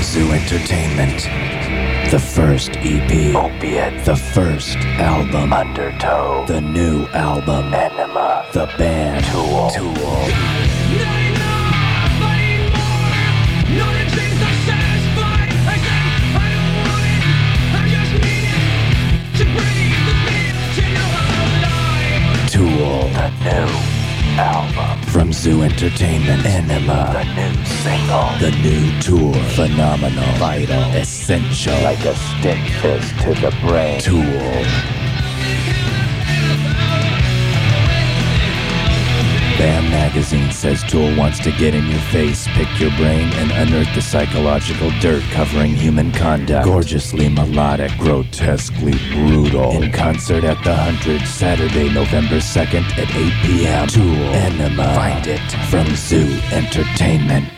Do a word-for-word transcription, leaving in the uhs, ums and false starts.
Zoo Entertainment. The first E P, Opiate. The first album, Undertow. The new album, Enema. The band, Tool. Tool. Tool. The new album from Zoo Entertainment. Enema. The new single. The new tour. Phenomenal. Vital. Essential. Like a stick fist to the brain. Tool. Bam Magazine says Tool wants to get in your face, pick your brain, and unearth the psychological dirt covering human conduct. Gorgeously melodic, grotesquely brutal. In concert at the Hundred, Saturday, November second at eight p.m. Tool. Enema. Find it from Zoo Entertainment.